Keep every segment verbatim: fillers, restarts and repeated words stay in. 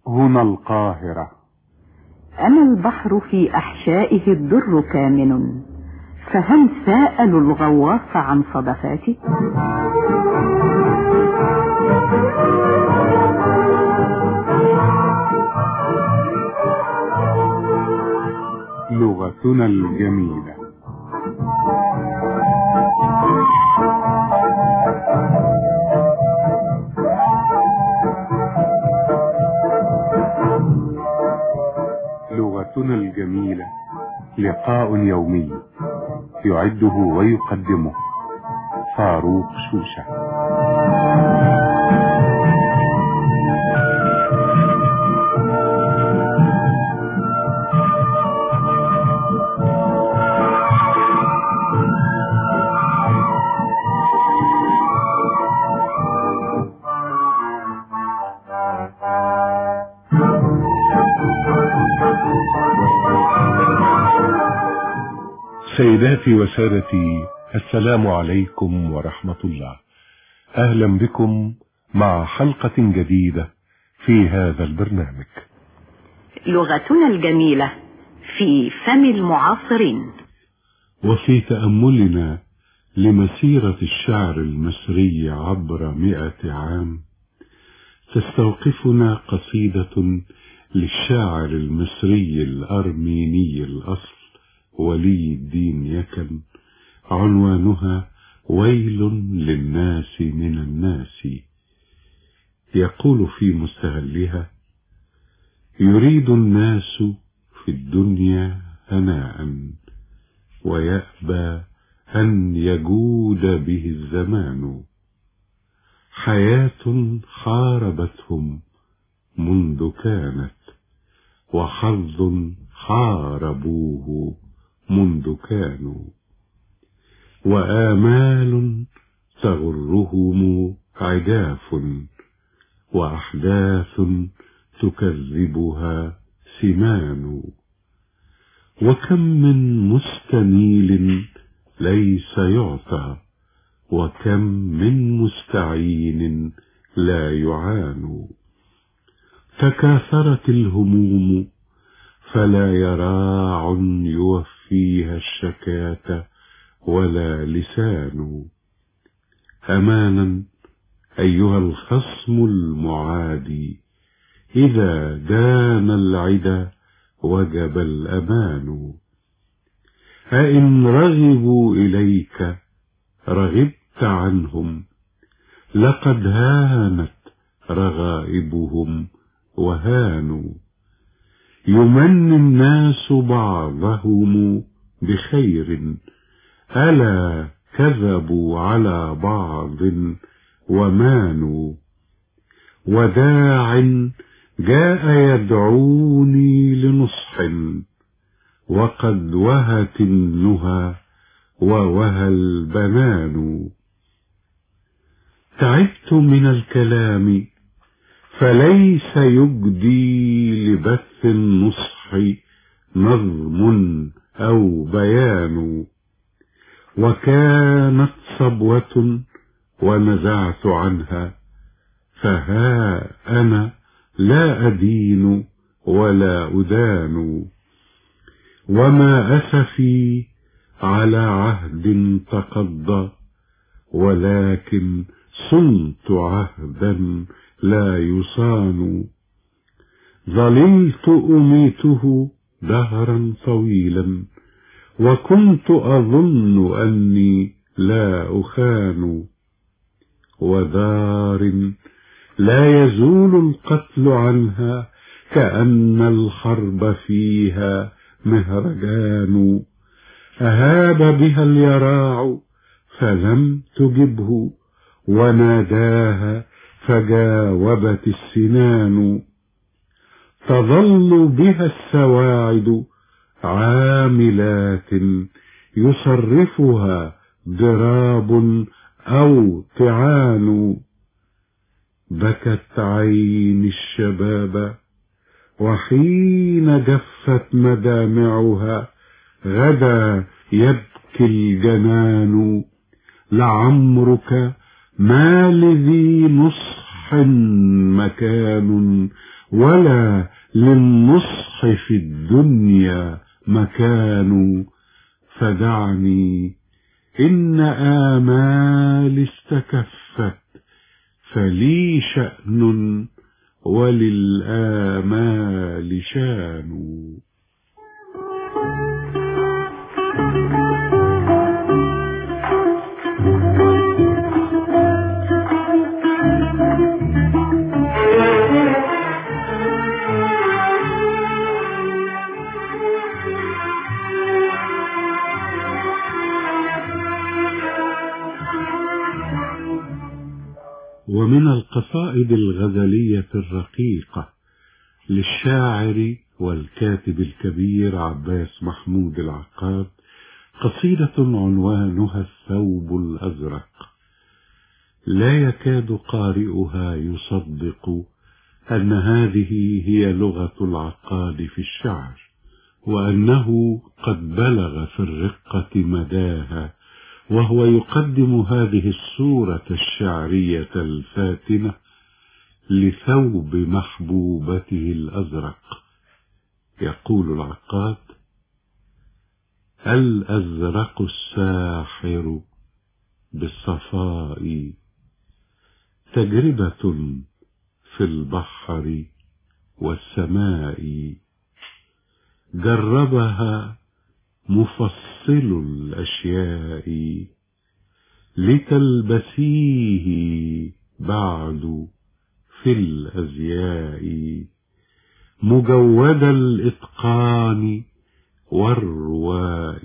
هنا القاهرة. أنا البحر في أحشائه الدر كامن، فهل سألوا الغواص عن صدفاتي؟ لغتنا الجميلة. لغتنا الجميلة لقاء يومي يعده ويقدمه فاروق شوشة. سيداتي وسادتي، السلام عليكم ورحمة الله. أهلا بكم مع حلقة جديدة في هذا البرنامج لغتنا الجميلة في فم المعاصرين. وفي تأملنا لمسيرة الشعر المصري عبر مئة عام تستوقفنا قصيدة للشاعر المصري الأرميني الأصل ولي الدين يكن، عنوانها ويل للناس من الناس. يقول في مستهلها: يريد الناس في الدنيا هناء ويأبى أن يجود به الزمان، حياة حاربتهم منذ كانت وحظ حاربوه منذ كانوا، وآمال تغرهم عجاف وأحداث تكذبها سمان، وكم من مستميل ليس يعطى وكم من مستعين لا يعان، تكاثرت الهموم فلا يراع يوفيها الشكاة ولا لسان، أمانا أيها الخصم المعادي، إذا دان العدا وجب الأمان، أئن رغبوا إليك رغبت عنهم، لقد هانت رغائبهم وهانوا، يمني الناس بعضهم بخير، ألا كذبوا على بعض ومانوا، وداع جاء يدعوني لنصح، وقد وهت النهى ووهى البنان، تعبت من الكلام فليس يجدي لبث النصح نظم أو بيان، وكانت صبوة ونزعت عنها، فها أنا لا أدين ولا أدان، وما أسفي على عهد تقضى، ولكن صنت عهدا لا يصان، ظللت أميته دهرا طويلا، وكنت أظن أني لا أخان، ودار لا يزول القتل عنها، كأن الحرب فيها مهرجان، أهاب بها اليراع فلم تجبه، وناداها فجاوبت السنان، تظل بها السواعد عاملات، يصرفها ضراب أو طعان، بكت عين الشباب وحين جفت مدامعها، غدا يبكي الجنان، لعمرك ما لذي نصح مكان، ولا للنصح في الدنيا مكان، فدعني إن آمالي استكفت، فلي شأن وللآمال شان. ومن القصائد الغزلية الرقيقة للشاعر والكاتب الكبير عباس محمود العقاد قصيدة عنوانها الثوب الأزرق. لا يكاد قارئها يصدق أن هذه هي لغة العقاد في الشعر، وأنه قد بلغ في الرقة مداها، وهو يقدم هذه الصورة الشعرية الفاتنة لثوب محبوبته الأزرق. يقول العقاد: الأزرق الساحر بالصفاء تجربة في البحر والسماء، جربها مفصل الأشياء، لتلبسيه بعد في الأزياء، مجود الإتقان والرواء،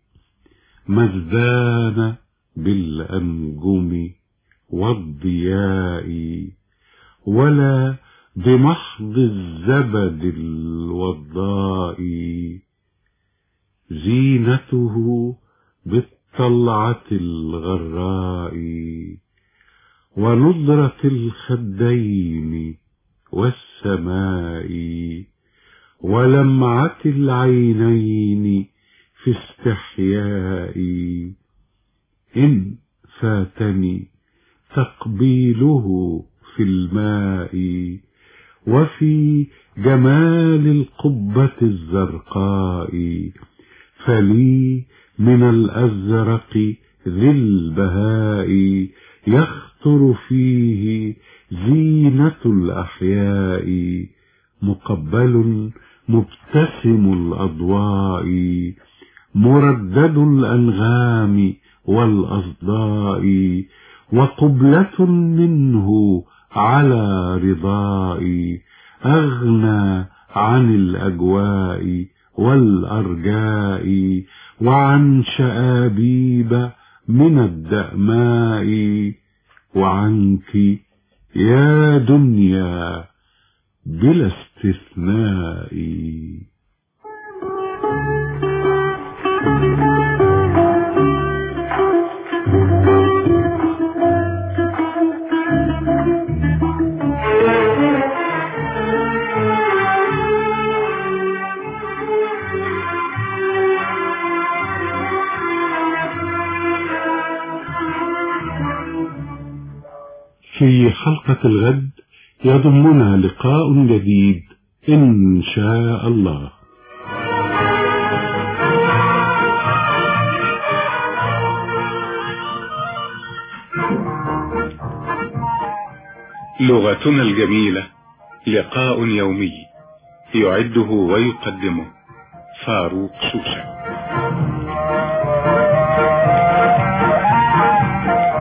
مزدان بالأنجم والضياء، ولا بمحض الزبد الوضاء، زينته بالطلعة الغراء، ونضرة الخدين والسماء، ولمعة العينين في استحياء، إن فاتني تقبيله في الماء، وفي جمال القبة الزرقاء، فلي من الأزرق ذي البهاء، يخطر فيه زينة الأحياء، مقبل مبتسم الأضواء، مردد الأنغام والأصداء، وقبلة منه على رضائي، أغنى عن الأجواء والأرجاء، وعن شآبيب من الدأماء، وعنك يا دنيا بلا استثناء. في حلقة الغد يضمنا لقاء جديد إن شاء الله. لغتنا الجميلة، لقاء يومي يعده ويقدمه فاروق شوشة.